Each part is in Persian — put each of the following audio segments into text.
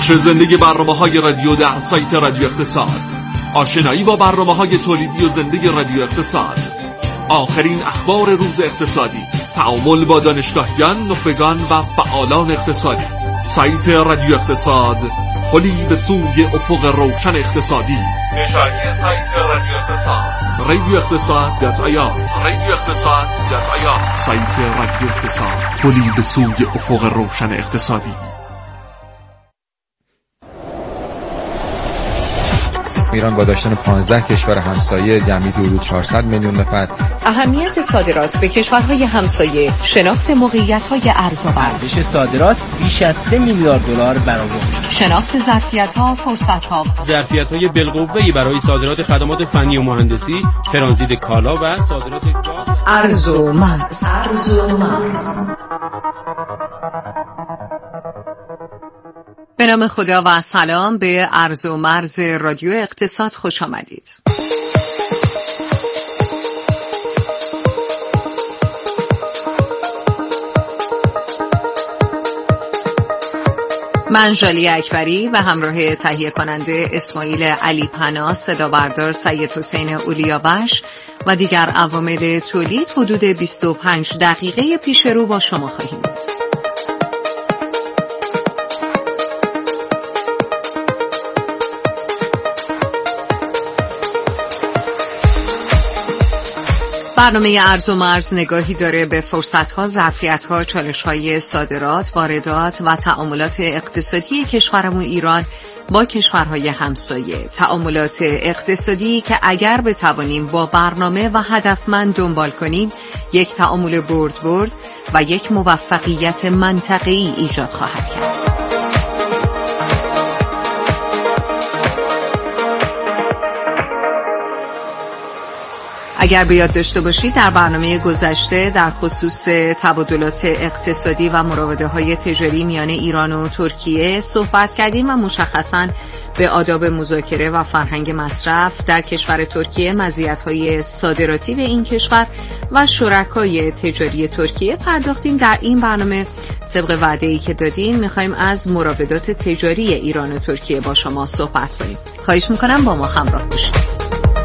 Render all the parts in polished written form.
پخش زنده برنامه‌های رادیو در سایت رادیو اقتصاد، آشنایی با برنامه‌های تولیدی و زنده رادیو اقتصاد، آخرین اخبار روز اقتصادی، تعامل با دانشگاهیان، نخبگان و فعالان اقتصادی. سایت رادیو اقتصاد، پلی به سوی افق روشن اقتصادی. نشانی سایت رادیو اقتصاد، radioeqtasad.ir. سایت رادیو اقتصاد، پلی به سوی افق روشن اقتصادی. ایران با داشتن 15 کشور همسایه جمعی حدود 400 میلیون نفر. اهمیت صادرات به کشورهای همسایه، شناخت موقعیت‌های ارزآور. ارزش صادرات بیش از 3 میلیارد دلار برآورده شد. شناخت ظرفیت‌ها، فرصت‌ها. ظرفیت‌های بالقوه‌ای برای صادرات خدمات فنی و مهندسی، ترانزیت کالا و صادرات گاز. ارز و مرز. به نام خدا و سلام به ارز و مرز رادیو اقتصاد خوش آمدید. من ژالی اکبری و همراه تهیه کننده اسماعیل علی پناه، صدا بردار سید حسین اولیابخش و دیگر عوامل تولید حدود 25 دقیقه پیش رو با شما خواهیم بود. برنامه ارز و مرز نگاهی داره به فرصت‌ها، ظرفیت‌ها، چالش‌های صادرات، واردات و تعاملات اقتصادی کشورمون ایران با کشورهای همسایه. تعاملات اقتصادی که اگر بتوانیم با برنامه و هدفمند دنبال کنیم، یک تعامل برد و یک موفقیت منطقه‌ای ایجاد خواهد کرد. اگر به یاد داشته باشید در برنامه گذشته در خصوص تبادلات اقتصادی و مراوده‌های تجاری میان ایران و ترکیه صحبت کردیم و مشخصاً به آداب مذاکره و فرهنگ مصرف در کشور ترکیه، مزیت‌های صادراتی به این کشور و شرکای تجاری ترکیه پرداختیم. در این برنامه طبق وعده‌ای که دادیم می‌خوایم از مراودات تجاری ایران و ترکیه با شما صحبت کنیم. خواهش می‌کنم با ما همراه باشید.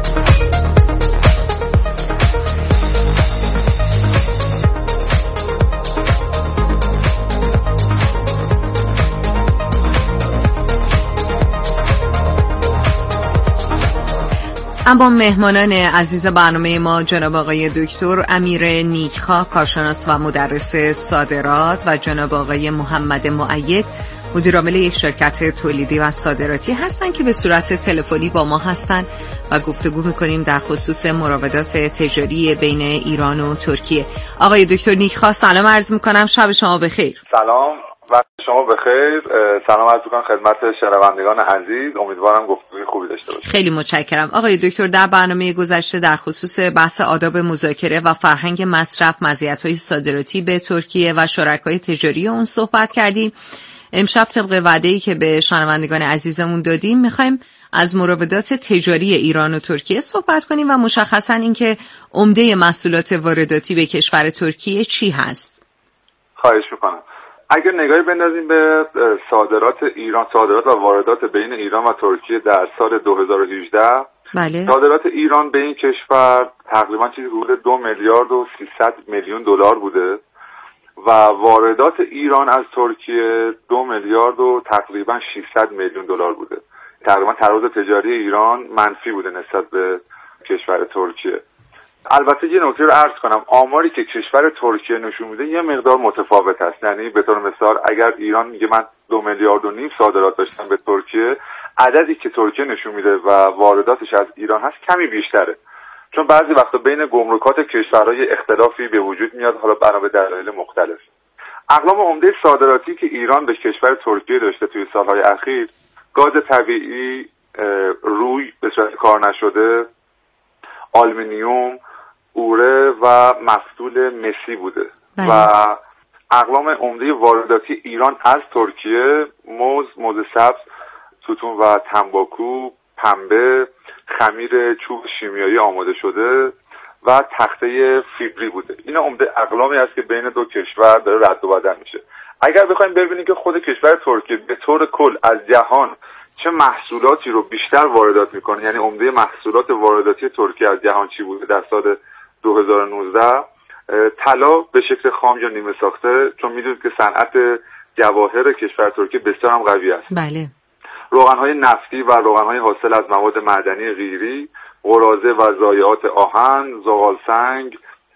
اما مهمانان عزیز برنامه ما جناب آقای دکتر امیر نیکخواه، کارشناس و مدرس صادرات و جناب آقای محمد مؤید، مدیر عامل یک شرکت تولیدی و صادراتی هستند که به صورت تلفنی با ما هستند و گفتگو می‌کنیم در خصوص مراودات تجاری بین ایران و ترکیه. آقای دکتر نیکخواه سلام عرض می‌کنم، شب شما بخیر. سلام، وقت شما بخیر. سلام عرض می‌کنم خدمت شنوندگان عزیز. امیدوارم گفتگوی خوبی داشته باشیم. خیلی متشکرم. آقای دکتر در برنامه گذشته در خصوص بحث آداب مذاکره و فرهنگ مصرف، مزیت‌های صادراتی به ترکیه و شرکای تجاری اون صحبت کردیم. امشب طبق وعده‌ای که به شنوندگان عزیزمون دادیم می‌خوایم از مراودات تجاری ایران و ترکیه صحبت کنیم و مشخصاً اینکه عمده محصولات وارداتی به کشور ترکیه چی هست. خواهش می‌کنم. اگر نگاهی بندازیم به صادرات ایران، صادرات و واردات بین ایران و ترکیه در سال 2018، بله. صادرات ایران به این کشور تقریبا چیزی حدود 2 میلیارد و 300 میلیون دلار بوده و واردات ایران از ترکیه 2 میلیارد و تقریبا 600 میلیون دلار بوده. تقریبا تراز تجاری ایران منفی بوده نسبت به کشور ترکیه. البته یه نکته رو عرض کنم، آماری که کشور ترکیه نشون میده یه مقدار متفاوت است. یعنی به طور مثال اگر ایران میگه من 2 میلیارد و نیم صادرات داشتم به ترکیه، عددی که ترکیه نشون میده و وارداتش از ایران هست کمی بیشتره، چون بعضی وقتا بین گمرکات کشورهای اختلافی به وجود میاد، حالا بنا به دلایل مختلف. اقلام عمده صادراتی که ایران به کشور ترکیه داشته توی سالهای اخیر، گاز طبیعی، روی به صورت کار نشده، آلومینیوم، اوره و مفتول مسی بوده. بله. و اقلام عمده وارداتی ایران از ترکیه موز سبز، توتون و تنباکو، پنبه، خمیر چوب شیمیایی آماده شده و تخته فیبری بوده. این عمده اقلامی است که بین دو کشور داره رد و بدل میشه. اگر بخوایم ببینیم که خود کشور ترکیه به طور کل از جهان چه محصولاتی رو بیشتر واردات میکنه، یعنی عمده محصولات وارداتی ترکیه از جهان چی بوده در سال 2019، طلا به شکل خام یا نیمه ساخته، چون میدونید که صنعت جواهر کشور ترکیه بسیار هم قوی است. بله. روغن‌های نفتی و روغن‌های حاصل از مواد معدنی غیری، قراضه و ضایعات آهن، زغال سنگ،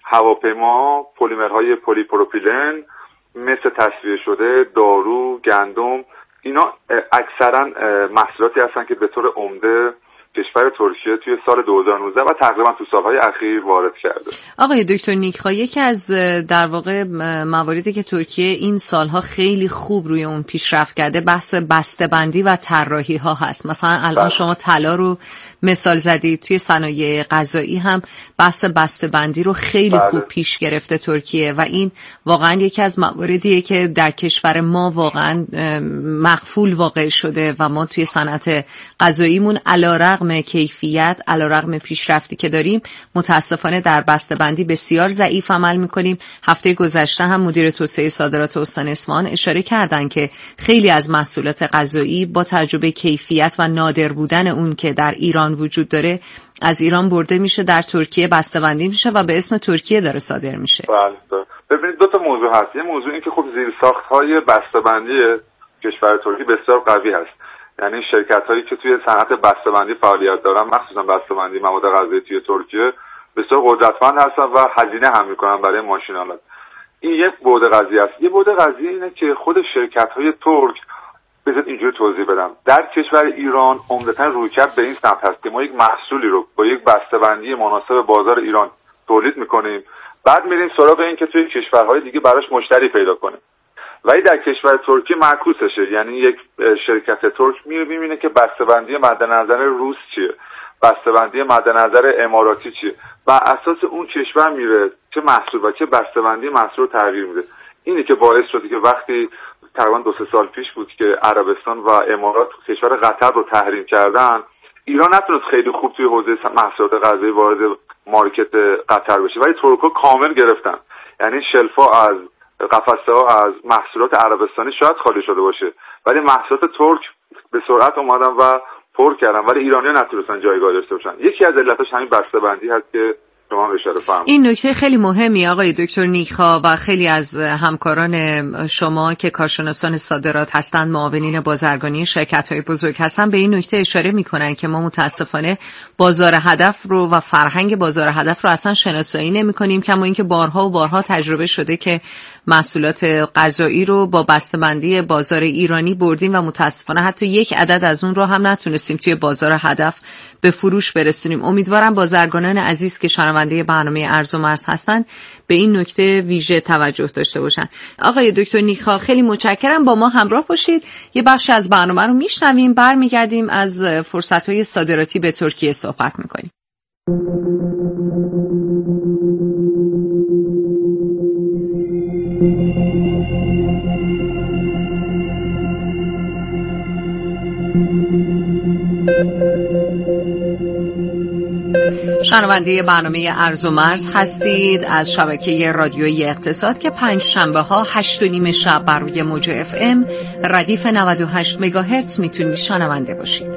هواپیما، پلیمرهای پلی پروپیلن مثل تصفیه شده، دارو، گندم، اینا اکثرا محصولاتی هستن که به طور عمده کشور ترکیه توی سال 2019 و تقریبا تو سالهای اخیر وارد کرده. آقای دکتر نیک‌خا، یکی از در واقع مواردی که ترکیه این سالها خیلی خوب روی اون پیشرفت کرده بحث بسته‌بندی و طراحی ها هست. مثلا الان شما طلا رو مثال زدید، توی صنایع غذایی هم بحث بسته‌بندی رو خیلی خوب پیش گرفته ترکیه و این واقعا یکی از مواردیه که در کشور ما واقعا مغفول واقع شده و ما توی صنعت غذاییمون علیرغم کیفیت، علیرغم پیشرفتی که داریم، متاسفانه در بسته‌بندی بسیار ضعیف عمل می‌کنیم. هفته گذشته هم مدیر توسعه صادرات استان اصفهان اشاره کردن که خیلی از محصولات غذایی با تجربه کیفیت و نادر بودن اون که در ایران وجود داره از ایران برده میشه، در ترکیه بسته‌بندی میشه و به اسم ترکیه داره صادر میشه. بله. ببینید دو تا موضوع هست. یه موضوع این که خب زیرساخت‌های بسته‌بندی کشور ترکیه بسیار قوی هست. یعنی شرکت‌هایی که توی صنعت بسته‌بندی فعالیت دارن، مخصوصا بسته‌بندی مواد غذایی توی ترکیه، بسیار قدرتمند هستن و هزینه هم میکنن برای ماشین‌آلات. این یک بعد قضیه است. یه بعد قضیه اینه که خود شرکت‌های ترک، بذارید اینجوری توضیح بدم، در کشور ایران عمدتاً رویکرد به این سمت هست که ما یک محصولی رو با یک بسته‌بندی مناسب بازار ایران تولید میکنیم، بعد میریم سراغ این که توی کشورهای دیگه براش مشتری پیدا کنیم. ولی در کشور ترکیه معکوسشه، یعنی یک شرکت ترک میبینه که بسته‌بندی مد نظر روس چیه، بسته‌بندی مد نظر اماراتی چیه، و اساس اون کشور میره چه محصول و چه بسته‌بندی محصول رو تغییر میده. اینی که باعث شده که وقتی تقریبا 2-3 سال پیش بود که عربستان و امارات کشور قطر رو تحریم کردن، ایران نتونست خیلی خوب توی حوزه محصولات غذایی وارد مارکت قطر بشه، ولی ترک‌ها کامل گرفتن. یعنی شلفا از قفسه‌ها از محصولات عربستانی شاید خالی شده باشه، ولی محصولات ترک به سرعت اومدن و پر کردن، ولی ایرانی‌ها نتونستن جایگاه داشته باشن. یکی از علتش همین بسته‌بندی هست که شما اشاره فرمودید. این نکته خیلی مهمی آقای دکتر نیک‌خا و خیلی از همکاران شما که کارشناسان صادرات هستند، معاونین بازرگانی شرکت‌های بزرگ هستن، به این نکته اشاره می‌کنن که ما متأسفانه بازار هدف رو و فرهنگ بازار هدف رو اصلا شناسایی نمی‌کنیم، کما اینکه بارها و بارها تجربه شده که محصولات غذایی رو با بسته‌بندی بازار ایرانی بردیم و متأسفانه حتی یک عدد از اون رو هم نتونستیم توی بازار هدف به فروش برسونیم. امیدوارم بازرگانان عزیز که شنونده برنامه ارز و مرز هستن به این نکته ویژه توجه داشته باشن. آقای دکتر نیک‌خا خیلی متشکرم، با ما همراه باشید. یه بخش از برنامه رو میشنویم، برمیگردیم از فرصت‌های صادراتی به ترکیه صحبت می‌کنیم. شنونده برنامه ارز و مرز هستید از شبکه رادیویی اقتصاد که 5 شنبه ها 8:30 شب بر روی موج FM ردیف 98 مگاهرتز میتونید شنونده باشید.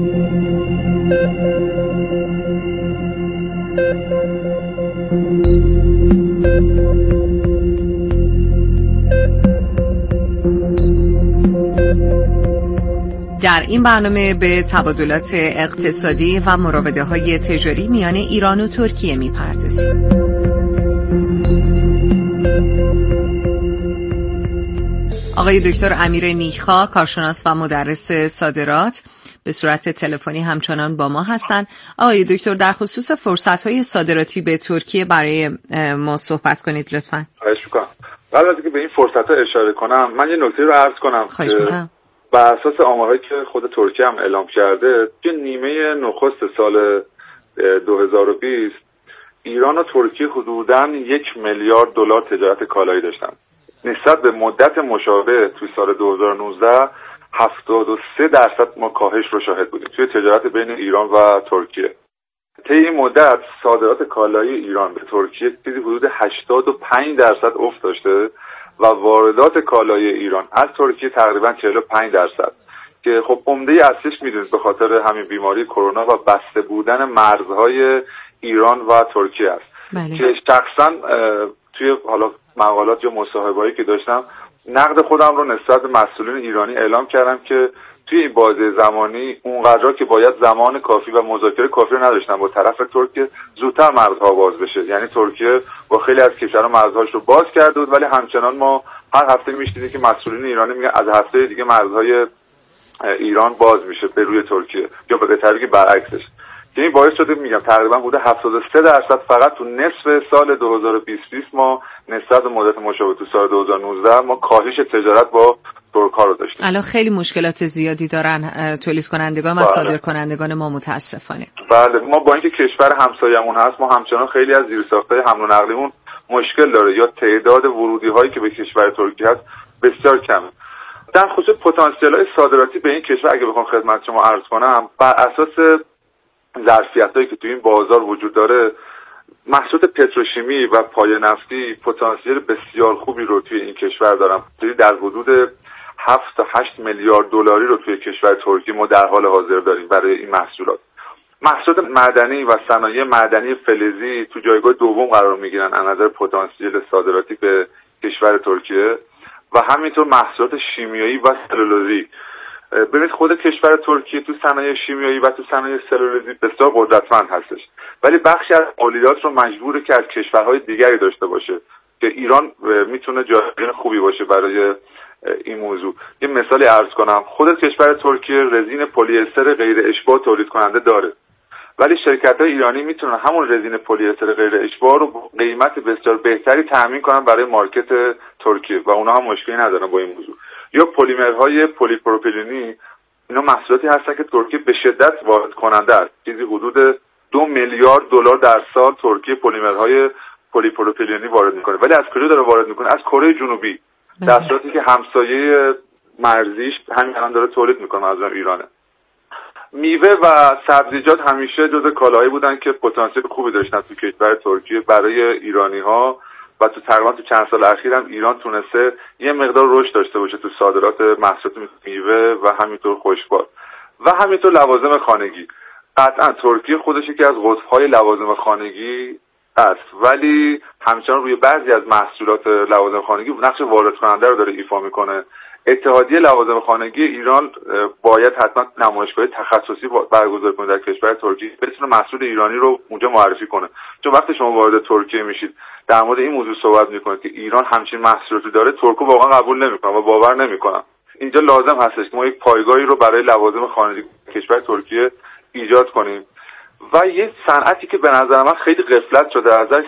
در این برنامه به تبادلات اقتصادی و مراوده‌های تجاری میان ایران و ترکیه می‌پردازیم. آقای دکتر امیر نیک‌خا، کارشناس و مدرس صادرات، به صورت تلفنی همچنان با ما هستند. آقای دکتر، در خصوص فرصت‌های صادراتی به ترکیه برای ما صحبت کنید لطفاً. خواهش می‌کنم. قبل از اینکه به این فرصت‌ها اشاره کنم، من یه نکته رو عرض کنم. خواهش می‌کنم. بر اساس آمارهایی که خود ترکیه هم اعلام کرده، توی نیمه نخست سال 2020 ایران و ترکیه حدوداً 1 میلیارد دلار تجارت کالایی داشتن. نسبت به مدت مشابه توی سال 2019 73% ما کاهش رو شاهد بودیم توی تجارت بین ایران و ترکیه. طی این مدت صادرات کالای ایران به ترکیه چیزی حدود 85% افت داشته و واردات کالای ایران از ترکیه تقریبا 45%، که خب عمده اصلیش میدونید به خاطر همین بیماری کرونا و بسته بودن مرزهای ایران و ترکیه است. بله. که شخصا توی حالا مقالات یا مصاحبه‌ای که داشتم نقد خودم رو نسبت به مسئولین ایرانی اعلام کردم که توی این بازه زمانی اونقدر که باید زمان کافی و مذاکره کافی رو نداشتن با طرف ترکیه زودتر مرزها باز بشه. یعنی ترکیه با خیلی از کشورها مرزهاش رو باز کرده بود، ولی همچنان ما هر هفته میشنیدیم که مسئولین ایرانی میگن از هفته دیگه مرزهای ایران باز میشه به روی ترکیه، یا به طریقی برعکسش. که این باعث شده میگم تقریبا بوده 73% فقط تو نصف سال 2020 ما نسبت به مدت مشابه تو سال 2019 ما کاهش تجارت با ترک‌ها رو داشتیم. الان خیلی مشکلات زیادی دارن تولید کنندگان و صادر کنندگان ما متاسفانه. بله، ما با اینکه کشور همسایه‌مون هست، ما همچنان خیلی از زیرساخت‌های حمل و نقلیمون مشکل داره یا تعداد ورودی‌هایی که به کشور ترکیه هست بسیار کمه. در خصوص پتانسیل‌های صادراتی به این کشور اگه بخوام خدمت شما عرض کنم، بر اساس ظرفیتایی که تو این بازار وجود داره، محصولات پتروشیمی و پایه نفتی پتانسیل بسیار خوبی رو توی این کشور دارن. در حدود 7 تا 8 میلیارد دلاری رو توی کشور ترکیه ما در حال حاضر داریم برای این محصولات. محصولات معدنی و صنایع معدنی فلزی تو جایگاه دوم قرار میگیرن از نظر پتانسیل صادراتی به کشور ترکیه، و همینطور محصولات شیمیایی و سلولوزی. ببینید خود کشور ترکیه تو صنایع شیمیایی و تو صنایع سلولوزی بسیار قدرتمند هستش، ولی بخشی از تولیدات رو مجبوره که از کشورهای دیگری داشته باشه که ایران میتونه جایگزین خوبی باشه برای این موضوع. یه مثالی عرض کنم، خود کشور ترکیه رزین پلی استر غیر اشباع تولید کننده داره، ولی شرکت‌های ایرانی میتونن همون رزین پلی استر غیر اشباع رو با قیمت بسیار بهتری تامین کنن برای مارکت ترکیه و اونها هم مشکلی ندارن با این موضوع. یا پلیمرهای پلی پروپیلنی، اینا محصولاتی هستن که ترکیه به شدت وارد کننده است. چیزی حدود 2 میلیارد دلار در سال ترکیه پلیمرهای پلی پروپیلنی وارد میکنه، ولی از کجا داره وارد میکنه؟ از کره جنوبی، در صورتی که همسایه مرزیش همین الان داره تولید میکنه از ایرانه. میوه و سبزیجات همیشه جزو کالاهایی بودن که پتانسیل خوبی داشتن تو کشور ترکیه برای ایرانی‌ها، و تو تقریبا تو چند سال اخیر هم ایران تونسته یه مقدار رشد داشته باشه تو صادرات محصولات میوه و همینطور خشکبار و همینطور لوازم خانگی. قطعا ترکیه خودش یکی از قطب‌های لوازم خانگی است، ولی همچنان روی بعضی از محصولات لوازم خانگی نقش وارد کننده رو داره ایفا میکنه. اتحادیه لوازم خانگی ایران باید حتما نمایشگاه تخصصی برگزار کنه در کشور ترکیه، بتونه محصول ایرانی رو اونجا معرفی کنه. چون وقتی شما وارد ترکیه میشید در مورد این موضوع صحبت میکنید که ایران همچین محصولاتی داره، ترک‌ها واقعا قبول نمیکنن و باور نمیکنن. اینجا لازم هستش که ما یک پایگاهی رو برای لوازم خانگی کشور ترکیه ایجاد کنیم. و یه صنعتی که به نظر من خیلی غفلت شده ازش،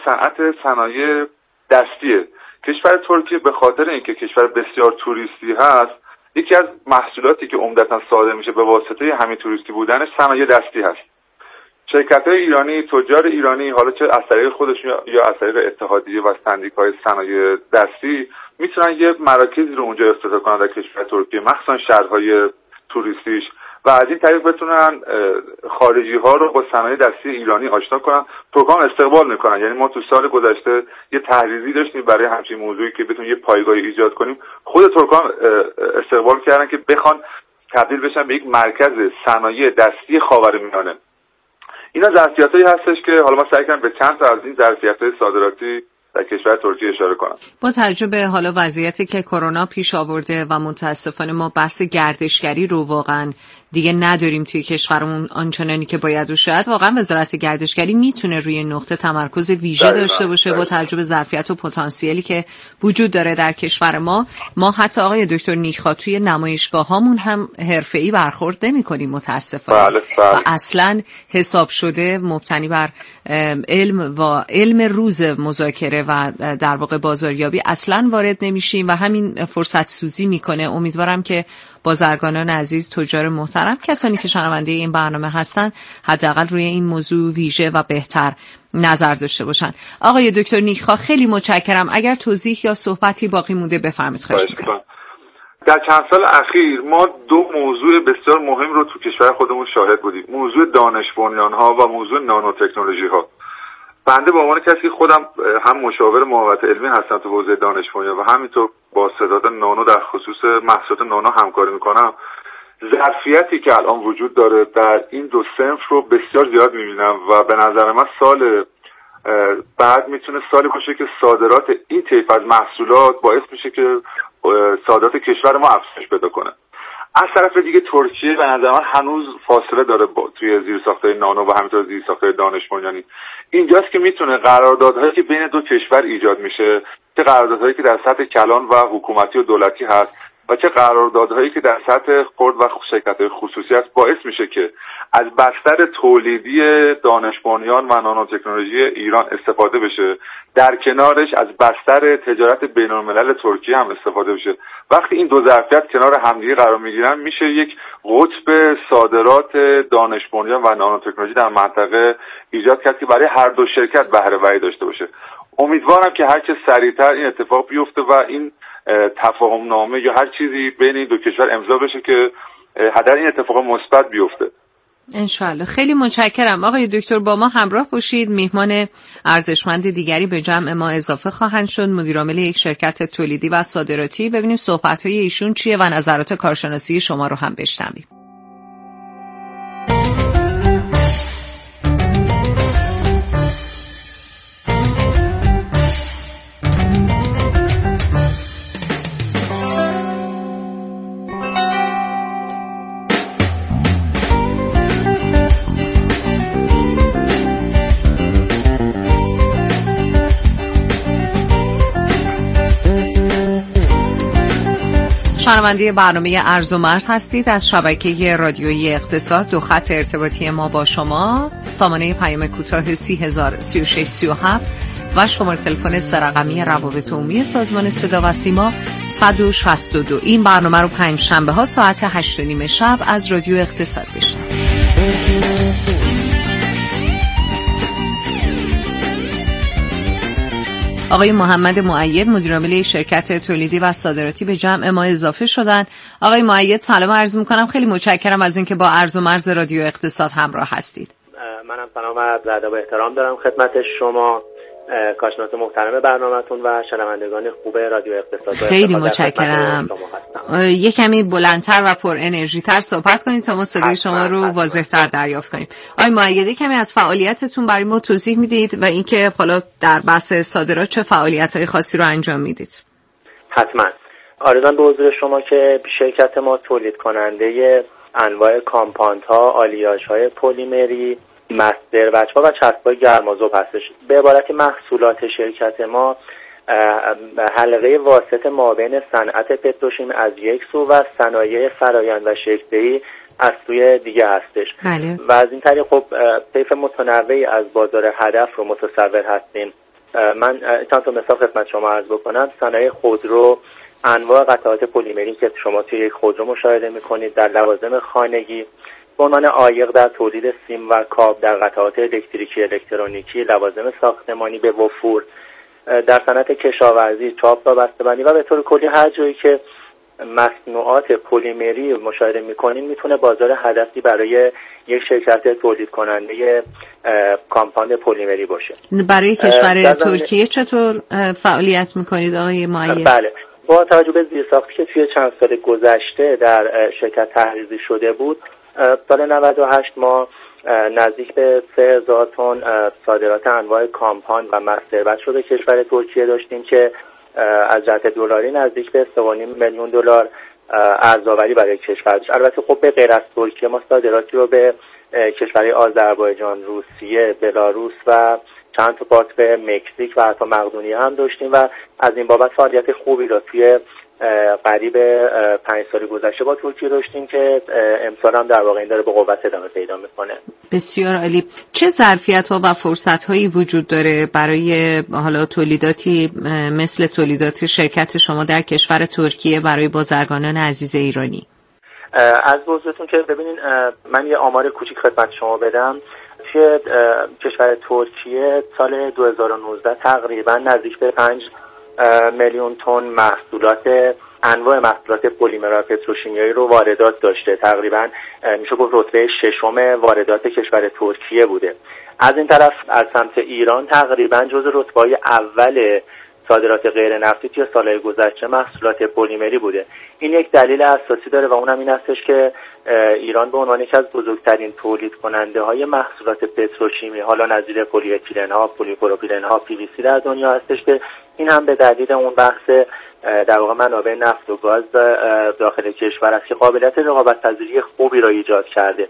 صنایع دستیه. کشور ترکیه به خاطر اینکه کشور بسیار توریستی هست، یکی از محصولاتی که عمدتاً صادر میشه به واسطه همین توریستی بودنش صنایع دستی هست. شرکت‌های ایرانی، تجار ایرانی، حالا چه از طریق خودشون یا از طریق اتحادیه و سندیکای صنایع دستی، میتونن یه مراکزی رو اونجا افتتاح کنن در کشور ترکیه، مخصوصا شهرهای توریستیش، و از این طریق بتونن خارجی ها رو با صنایع دستی ایرانی آشنا کنن. ترکان استقبال میکنن. یعنی ما تو سال گذشته یه تحریزی داشتیم برای همچین موضوعی که بتونیم یه پایگاهی ایجاد کنیم. خود ترکان استقبال کردن که بخوان تبدیل بشن به یک مرکز صنایع دستی خاورمیانه. اینا ظرفیتایی هستش که حالا ما سعی کردیم به چند تا از این ظرفیت‌های صادراتی در کشور ترکیه اشاره کنم. با توجه به حالا وضعیتی که کرونا پیش آورده و متاسفانه ما بحث گردشگری رو واقعا دیگه نداریم توی کشورمون آنچنانی که باید، و شاید واقعا وزارت گردشگری میتونه روی نقطه تمرکز ویژه داشته باشه با توجه به ظرفیت و پتانسیلی که وجود داره در کشور ما. ما حتی آقای دکتر نیکخواه توی نمایشگاهامون هم حرفه‌ای برخورد نمی‌کنیم متاسفانه. بله. و اصلاً حساب شده مبتنی بر علم روز مذاکره و در واقع بازاریابی اصلاً وارد نمیشیم و همین فرصت سوزی میکنه. امیدوارم که بازرگانان عزیز، تجار محترم، کسانی که شنونده این برنامه هستن، حداقل روی این موضوع ویژه و بهتر نظر داشته باشن. آقای دکتر نیکخواه خیلی متشکرم. اگر توضیح یا صحبتی باقی مونده بفرمایید. خواهش می‌کنم. در چند سال اخیر ما دو موضوع بسیار مهم رو تو کشور خودمون شاهد بودیم. موضوع دانش بنیان‌ها و موضوع نانو تکنولوژی‌ها. بنده به عنوان کسی که خودم هم مشاور مقاومت علمی هستم تو حوزه دانش بنیان و همینطور با صداد نانو در خصوص محصولات نانو همکاری میکنم، ظرفیتی که الان وجود داره در این دو صنف رو بسیار زیاد میبینم و به نظر من سال بعد میتونه سالی باشه که صادرات این طیف از محصولات باعث میشه که صادرات کشور ما افزایش پیدا کنه. از طرف دیگه ترکیه به نظر من هنوز فاصله داره توی زیرساخت‌های نانو و همینطور زیرساخت‌های دانش بنیانی. اینجاست که میتونه قراردادهایی که بین دو کشور ایجاد میشه، چه قراردادهایی که در سطح کلان و حکومتی و دولتی هست و چه قراردادهایی که در سطح خرد و شرکت‌های خصوصی است، باعث میشه که از بستر تولیدی دانش بنیان و نانو تکنولوژی ایران استفاده بشه، در کنارش از بستر تجارت بین‌الملل ترکیه هم استفاده بشه. وقتی این دو ظرفیت کنار همدیگه قرار میگیرن میشه یک قطب صادرات دانش بنیان و نانو تکنولوژی در منطقه ایجاد کرد که برای هر دو شرکت بهره‌وری داشته باشه. امیدوارم که هر چه سریعتر این اتفاق بیفته و این تفاهم نامه یا هر چیزی بین این دو کشور امضا بشه که هدر این اتفاق مثبت بیفته. انشالله. خیلی متشکرم آقای دکتر، با ما همراه باشید. میهمان ارزشمند دیگری به جمع ما اضافه خواهند شد، مدیرعامل یک شرکت تولیدی و صادراتی. ببینیم صحبت‌های ایشون چیه و نظرات کارشناسی شما رو هم بشنویم. شنونده برنامه ارز و مرز هستید از شبکه رادیویی اقتصاد. دو خط ارتباطی ما با شما، سامانه پیام کوتاه 303637 و شماره تلفن سه‌رقمی روابط عمومی سازمان صدا و سیما 162. این برنامه رو پنجشنبه ها ساعت 8:30 شب از رادیو اقتصاد بشنوید. آقای محمد مؤید، مدیرعامل شرکت تولیدی و صادراتی به جمع ما اضافه شدن. آقای مؤید سلام عرض می‌کنم، خیلی متشکرم از اینکه با ارز و مرز رادیو اقتصاد همراه هستید. منم سلام و عرض ادب و احترام دارم خدمت شما، کارشناس محترم برنامه‌تون و شنوندگان خوب رادیو اقتصاد. خیلی متشکرم. یک کمی بلندتر و پر انرژی تر صحبت کنید تا ما صدای شما رو واضح‌تر دریافت کنیم. آقای مؤید، کمی از فعالیتتون برای ما توضیح میدید و اینکه حالا در بحث صادرات چه فعالیت‌های خاصی رو انجام میدید؟ حتما. عرضم به حضور شما که شرکت ما تولید کننده انواع کامپاندها، آلیاژهای پلیمری، مستر وچ‌ها و چسب‌های گرمازوب هستش. به عبارتی محصولات شرکت ما حلقه واسط مابین صنعت پتروشیمی از یک سو و صنایع فرآیند و شکل‌دهی از سوی دیگه هستش. بله. و از این طریق خب طیف متنوعی از بازار هدف رو متصور هستیم. من چند تا مثال خدمت شما عرض بکنم. صنایع خودرو، انواع قطعات پلیمری که شما توی یک خودرو مشاهده می‌کنید، در لوازم خانگی، به عنوان عایق در تولید سیم و کاب، در قطعات الکتریکی، الکترونیکی، لوازم ساختمانی به وفور، در صنعت کشاورزی، چاپ و بسته‌بندی و به طور کلی هر جایی که مصنوعات پلیمری مشاهده می‌کنین میتونه بازار هدفی برای یک شرکت تولید کننده کامپاند پلیمری باشه. برای کشور ترکیه چطور فعالیت می‌کنید آقای مؤید؟ بله، با توجه به زیرساختی که توی چند سال گذشته در شرکت تحریزی شده بود، سال 98 ما نزدیک به 3000 تن صادرات انواع کامپاند و مستر بچ رو به کشور ترکیه داشتیم که از جهت دلاری نزدیک به 3.5 میلیون دلار ارزآوری برای کشور داشت. البته خب به غیر از ترکیه ما صادراتی رو به کشورهای آذربایجان، روسیه، بلاروس و چند تا پارت به مکزیک و حتی مقدونیه هم داشتیم و از این بابت فعالیت خوبی رو توی قریب 5 سال گذشته با ترکیه داشتیم که امسال هم در واقع این داره به قوت ادامه پیدا میکنه. بسیار عالی. چه ظرفیت‌ها و فرصت‌هایی وجود داره برای حالا تولیداتی مثل تولیدات شرکت شما در کشور ترکیه برای بازرگانان عزیز ایرانی؟ از بزرگتون که ببینین من یه آمار کوچیک خدمت شما بدم. توی کشور ترکیه سال 2019 تقریبا نزدیک به 5 میلیون تن محصولات انواع محصولات پلیمر و پتروشیمیایی رو واردات داشته. تقریبا میشه گفت رتبه 6 واردات کشور ترکیه بوده. از این طرف از سمت ایران تقریبا جزو رتبه‌های اول صادرات غیر نفتی توی سالهای گذشته محصولات پلیمری بوده. این یک دلیل اساسی داره و اونم این هستش که ایران به عنوان یکی از بزرگترین تولید کننده های محصولات پتروشیمی، حالا نظیر پلی اتیلن ها، پلی پروپیلن ها، پی وی سی در دنیا هستش که این هم به دلیل اون بحث در واقع منابع نفت و گاز داخل کشور است که قابلیت رقابت پذیری خوبی را ایجاد کرده.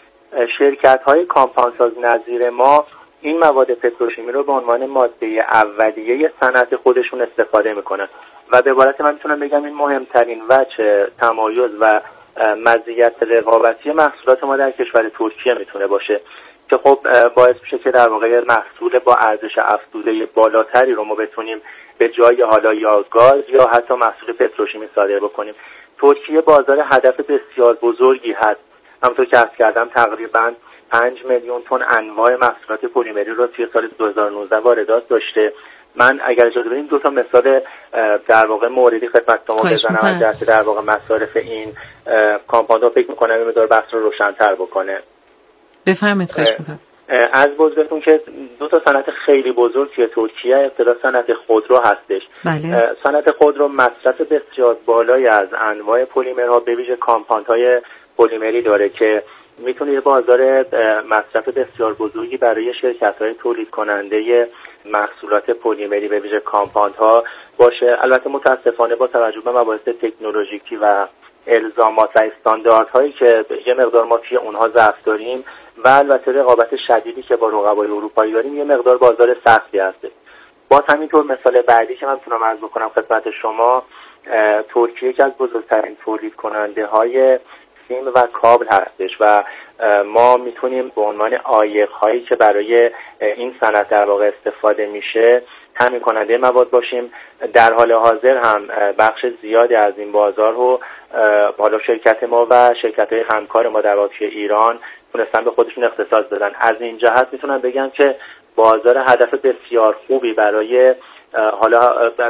شرکت های کامپانساز نظیر ما این مواد پتروشیمی رو به عنوان ماده اولیه صنعت خودشون استفاده میکنن و به عبارت من میتونم بگم این مهمترین وجه تمایز و مزیت رقابتی محصولات ما در کشور ترکیه میتونه باشه که خب باعث میشه که در واقع محصول با ارزش افزوده بالاتری رو ما بتونیم به جای حالا یا گاز یا حتی محصول پتروشیمی صادر بکنیم. ترکیه بازار هدف بسیار بزرگی هست. همونطور که عرض کردم تقریبا 5 میلیون تن انواع محصولات پلیمری رو توی سال 2019 واردات داشته. من اگر اجازه بدین دو تا مثال در واقع موردی خدمت شما بزنم از جهت در واقع مصارف این کامپاند رو فکر می‌کنم این مقدار بحث رو روشن‌تر بکنه. بفرمایید. خواهش می‌کنم. از بزرگتون که دو تا صنعت خیلی بزرگ توی ترکیه ابتدا صنعت خودرو هستش. بله. صنعت خودرو مصرف بسیار بالایی از انواع پلیمرها به ویژه کامپاندهای پلیمری داره که میتونه یه بازار مصرف بسیار بزرگی برای شرکت‌های تولید کننده محصولات پلیمری به ویژه کامپاندها باشه. البته متاسفانه با توجه به مباحث تکنولوژیکی و الزامات و استانداردهایی که یه مقدار ما توی اونها ضعف داریم و البته رقابت شدیدی که با رقبای اروپایی داریم یه مقدار بازار سختی هست. باز همینطور مثال بعدی که من میتونم عرض بکنم خدمت شما، ترکیه یکی از بزرگترین تولید کننده های سیم و کابل هستش و ما میتونیم به عنوان عایق‌هایی که برای این صنعت در واقع استفاده میشه تامین کننده مواد باشیم. در حال حاضر هم بخش زیادی از این بازار رو حالا شرکت ما و شرکت‌های همکار ما در واقع ایران تونستن به خودشون اختصاص بدن. از این جهت میتونم بگم که بازار هدف بسیار خوبی برای حالا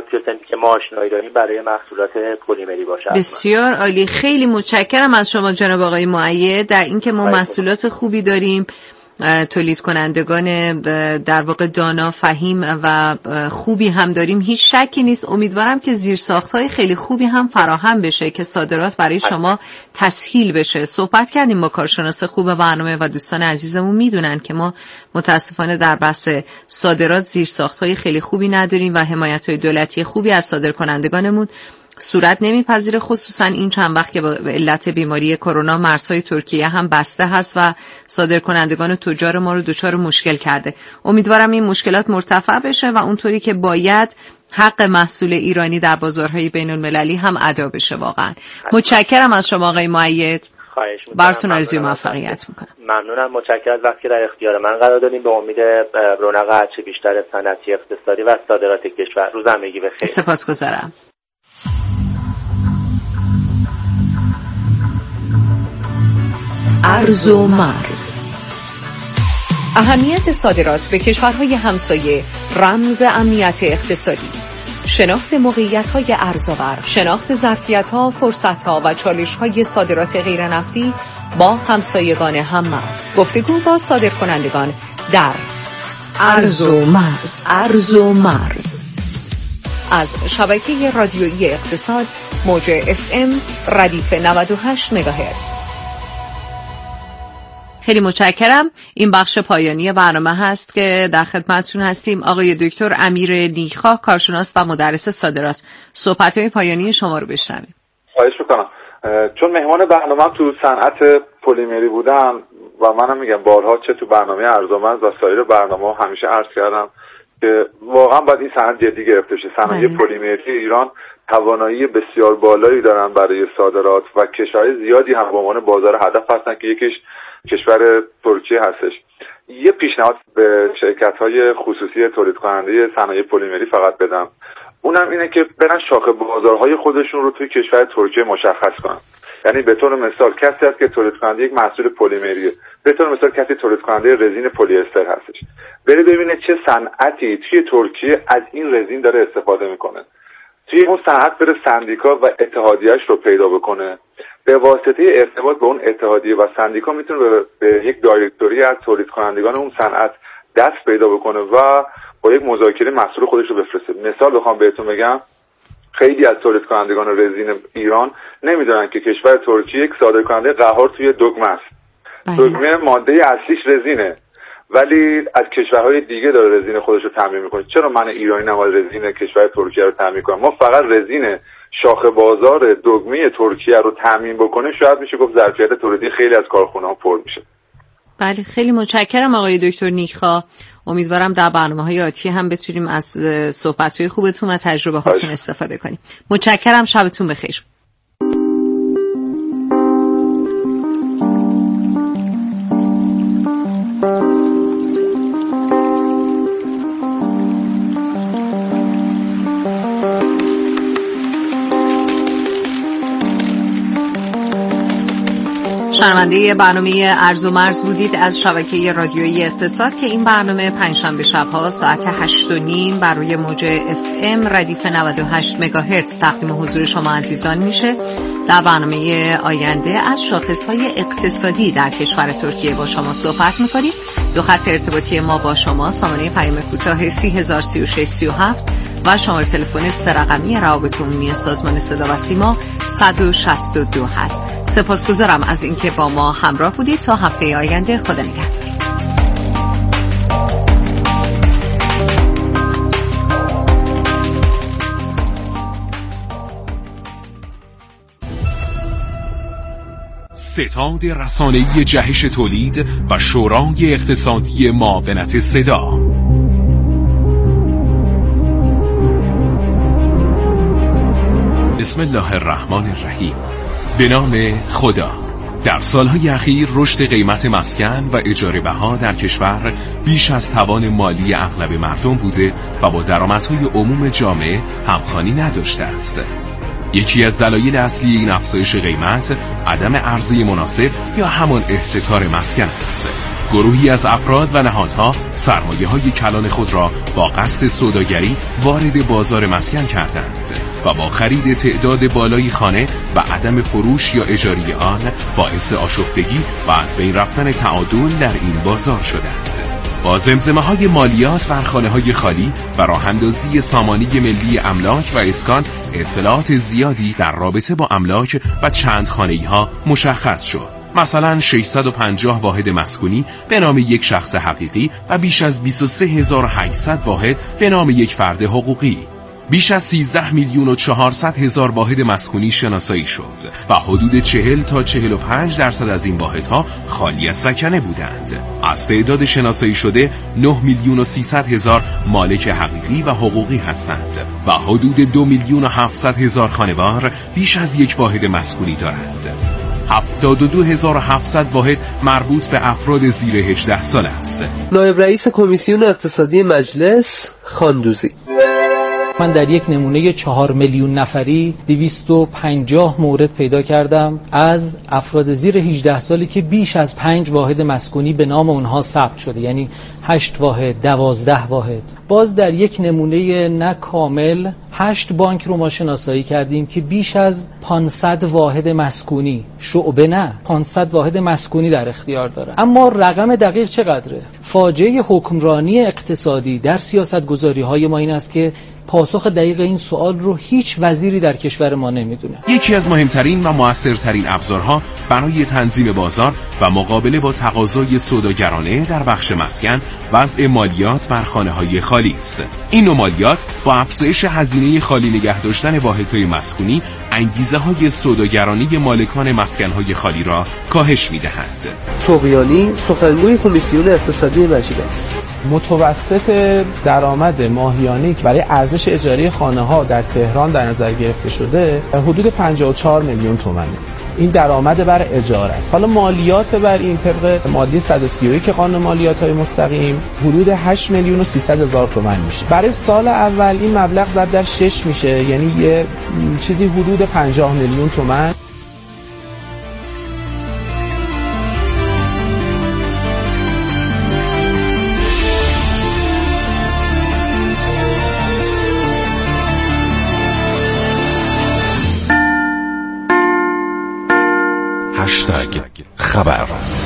که ما آشنایی داریم برای محصولات پلیمری باشه. بسیار عالی. خیلی متشکرم از شما جناب آقای مؤید در اینکه ما محصولات خوبی داریم، تولید کنندگان در واقع دانا، فهیم و خوبی هم داریم. هیچ شکی نیست. امیدوارم که زیرساخت‌های خیلی خوبی هم فراهم بشه که صادرات برای شما تسهیل بشه. صحبت کردیم با کارشناس خوب برنامه و دوستان عزیزمون میدونن که ما متاسفانه در بحث صادرات زیرساخت‌های خیلی خوبی نداریم و حمایت‌های دولتی خوبی از صادرکنندگانمون صورت نمیپذیره، خصوصا این چند وقت که به علت بیماری کرونا مرزهای ترکیه هم بسته هست و صادرکنندگان و تجار ما رو دچار مشکل کرده. امیدوارم این مشکلات مرتفع بشه و اونطوری که باید حق محصول ایرانی در بازارهای بین المللی هم ادا بشه. واقعا متشکرم از شما آقای مؤید. خواهش می‌کنم. براتون آرزوی موفقیت می‌کنم. ممنونم. متشکرم از وقتی در اختیار من قرار دادین. به امید رونق هرچه بیشتر صنعتی، اقتصادی و صادرات کشور. روز همگی بخیر. سپاسگزارم. ارز و مرز. اهمیت صادرات به کشورهای همسایه رمز امنیت اقتصادی. شناخت موقعیت‌های ارزآور، شناخت ظرفیت‌ها، فرصت‌ها و چالش‌های صادرات غیرنفتی با همسایگان هم‌مرز. گفتگو با صادرکنندگان در ارز و مرز. ارز و مرز از شبکه رادیویی اقتصاد، موج FM ردیف 98 مگاهرتز. خیلی متشکرم. این بخش پایانی برنامه هست که در خدمتتون هستیم. آقای دکتر امیر نیکخواه، کارشناس و مدرس صادرات، صحبت‌های پایانی شما رو بشنویم. خواهش می‌کنم. چون مهمان برنامه تو صنعت پلیمری بودم و منم میگم بارها چه تو برنامه ارزآمد و سایر برنامه‌ها همیشه عرض کردم که واقعا باید این صنعت جدی گرفته شه. صنایع پلیمری ایران توانایی بسیار بالایی دارن برای صادرات و کشورهای زیادی هم به عنوان بازار هدف هستن که یکیش کشور ترکیه هستش. یه پیشنهاد به شرکت‌های خصوصی تولید کننده صنایع پلیمری فقط بدم، اونم اینه که برن شاخه بازارهای خودشون رو توی کشور ترکیه مشخص کنن. یعنی به طور مثال کسی هست که تولید کننده یک محصول پلیمریه، به طور مثال کسی تولید کننده رزین پلی استر هستش، بره ببینه چه صنعتی توی ترکیه از این رزین داره استفاده میکنه، توی اون صنعت بره سندیکا و اتحادیه‌اش رو پیدا بکنه. به واسطه ارتباط به اون اتحادیه و سندیکا میتونه به یک دایرکتوری از تولید کنندگان اون صنعت دست پیدا بکنه و با یک مذاکره محصول خودش رو بفرسته. مثال بخوام بهتون بگم، خیلی از تولید کنندگان رزین ایران نمیدونن که کشور ترکیه یک صادر کننده قهار توی دگمه است. دگمه ماده اصلیش رزینه، ولی از کشورهای دیگه داره رزین خودش رو تامین میکنه. چرا من ایرانی نباید رزین کشور ترکیه رو تامین کنم؟ ما فقط رزین شاخه بازار دگمه ترکیه رو تامین بکنه، شاید میشه گفت ظرفیت تولیدی خیلی از کارخونه‌ها پر میشه. بله، خیلی متشکرم آقای دکتر نیکخواه. امیدوارم در برنامه‌های آتی هم بتونیم از صحبت‌های خوبتون و تجربه هاتون استفاده کنیم. متشکرم، شبتون بخیر. شنونده برنامه ارز و مرز بودید از شبکه رادیویی اقتصاد که این برنامه پنجشنبه شب‌ها ساعت 8:30 بر روی موج FM ردیف 98 مگاهرتز تقدیم حضور شما عزیزان میشه. در برنامه آینده از شاخص‌های اقتصادی در کشور ترکیه با شما صحبت می‌کنیم. دو خط ارتباطی ما با شما سامانه پیام کوتاه 3003637 و شماره تلفن 3 رقمی روابط عمومی سازمان صدا و سیما 162 هست. سپاسگزارم از اینکه با ما همراه بودید. تا هفته آینده، خدا نگهدار. ستاد رسانه‌ای جهش تولید و شورای اقتصادی معاونت صدا. بسم الله الرحمن الرحیم. به نام خدا. در سالهای اخیر رشد قیمت مسکن و اجاره بها در کشور بیش از توان مالی اغلب مردم بوده و با درآمدهای عموم جامعه همخوانی نداشته است. یکی از دلایل اصلی این افزایش قیمت عدم عرضه مناسب یا همان احتکار مسکن است. گروهی از افراد و نهادها سرمایه‌های کلان خود را با قصد سوداگری وارد بازار مسکن کردند و با خرید تعداد بالای خانه و عدم فروش یا اجاره آن باعث آشفتگی و از بین رفتن تعادل در این بازار شدند. با زمزمه‌های مالیات بر خانه‌های خالی و راه‌اندازی سامانه ملی املاک و اسکان اطلاعات زیادی در رابطه با املاک و چند خانه‌ای‌ها مشخص شد. مثلا 650 واحد مسکونی به نام یک شخص حقیقی و بیش از 23800 واحد به نام یک فرد حقوقی. بیش از 13,400,000 واحد مسکونی شناسایی شد و حدود 40 تا 45% از این واحدها خالی از سکنه بودند. از تعداد شناسایی شده 9,300,000 مالک حقیقی و حقوقی هستند و حدود 2,700,000 خانوار بیش از یک واحد مسکونی دارند. 72,700 واحد مربوط به افراد زیر 18 سال است. نایب رئیس کمیسیون اقتصادی مجلس خاندوزی: من در یک نمونه 4 میلیون نفری 250 مورد پیدا کردم از افراد زیر 18 سالی که بیش از 5 واحد مسکونی به نام اونها ثبت شده، یعنی 8 واحد، 12 واحد. باز در یک نمونه نه کامل 8 بانک رو ما شناسایی کردیم که بیش از 500 واحد مسکونی، شعبه نه، 500 واحد مسکونی در اختیار داره. اما رقم دقیق چقدره؟ فاجعه حکمرانی اقتصادی در سیاست‌گذاری‌های ما این است که پاسخ دقیق این سوال رو هیچ وزیری در کشور ما نمیدونه. یکی از مهمترین و مؤثرترین ابزارها برای تنظیم بازار و مقابله با تقاضای سوداگرانه در بخش مسکن وضع مالیات بر خانه‌های خالی است. این نوع مالیات با افزایش هزینه خالی نگه داشتن واحدهای مسکونی انگیزه‌های سوداگرانی مالکان مسکن‌های خالی را کاهش می‌دهند. طغیانی، سخنگوی کمیسیون اقتصادی مجلس: متوسط درآمد ماهیانه‌ای که برای ارزش اجاره خانه‌ها در تهران در نظر گرفته شده حدود 54 میلیون تومانه. این درآمد بر اجاره است. حالا مالیات بر این طبق ماده 131 قانون مالیات‌های مستقیم حدود 8,300,000 تومان میشه. برای سال اول این مبلغ ضرب در 6 میشه، یعنی یه چیزی حدود 50 میلیون تومان. خبر.